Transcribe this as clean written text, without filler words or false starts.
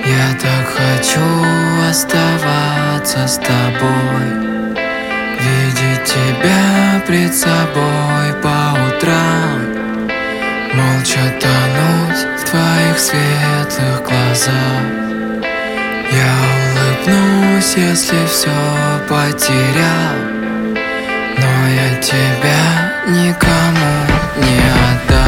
Я так хочу оставаться с тобой, видеть тебя пред собой по утрам, молча тонуть в твоих светлых глазах. Я улыбнусь, если все потерял, но я тебя никому не отдам.